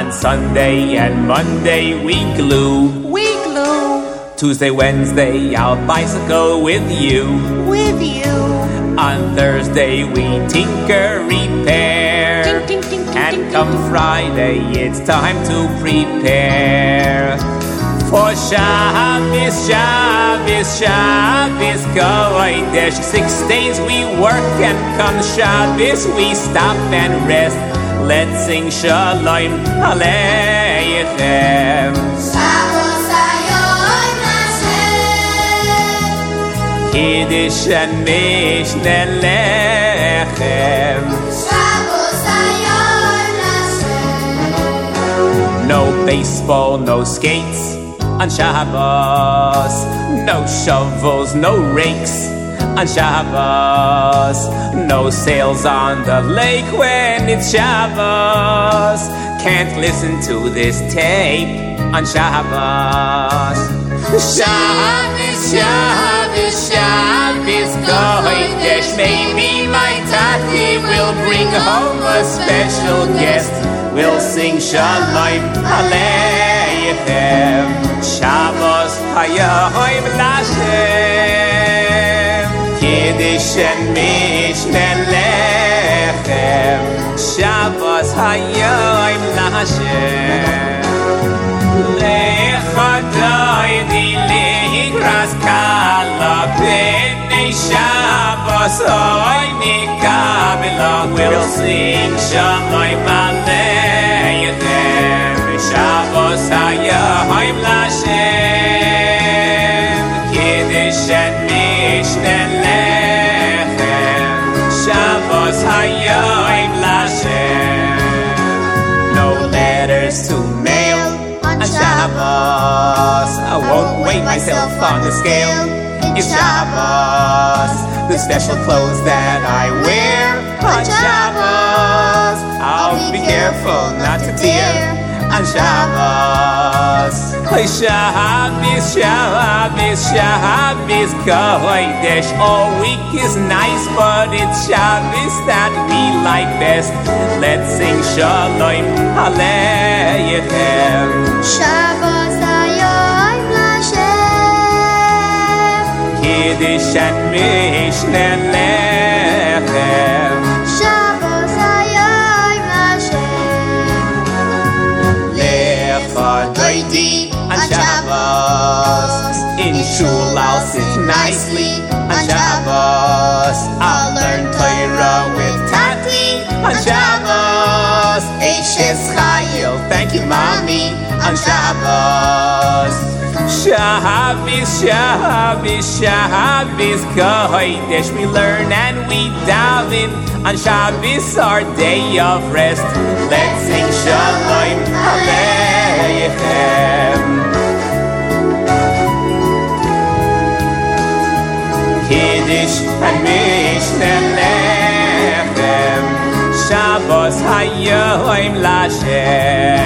On Sunday and Monday we glue. Tuesday, Wednesday I'll bicycle with you. On Thursday we tinker, repair. And come Friday it's time to prepare for Shabbos, Kodesh. 6 days we work and come Shabbos we stop and rest. Let's sing Shalom Aleichem. Shabbos Hayom Lashem. Kiddush and Mishneh Lechem. Shabbos Hayom Lashem. No baseball, no skates on Shabbos. No shovels, no rakes on Shabbos. No sails on the lake when it's Shabbos. Can't listen to this tape on Shabbos. Shabbos, Kodesh. Maybe my tati will bring home a special guest. We'll sing Shalom Aleichem. Shabbos Hayom Lashem. Kiddush and Mishneh Lechem. Shabbos Hayom Lashem. Lechadai di likras kala b'nei Shabbos oy nikabela. We'll sing Shalom Aleichem. Shabbos Hayom Lashem. Kiddush and Mishneh Lechem. Shabbos Hayom Lashem. No letters to mail on Shabbos. I won't weigh myself on the scale. It's Shabbos. The special clothes that I wear on Shabbos. I'll be careful not to tear on Shabbos. Shabbos, Kodesh. All week is nice, but it's Shabbos that we like best. Let's sing Shalom Aleichem. Shabbos Hayom Lashem. Kiddush and Mishneh Lechem. Shabbos Hayom Lashem. Lechadai on Shabbos. In shul I'll sit nicely on Shabbos. I'll learn Torah with Tati on Shabbos. Eishes Chayil, thank you mommy on Shabbos. Shabbos, Kodesh. We learn and we daven on Shabbos, our day of rest. Let's sing Shalom Aleichem. Kiddush and Mishneh Lechem. Shabbos Hayom Lashem.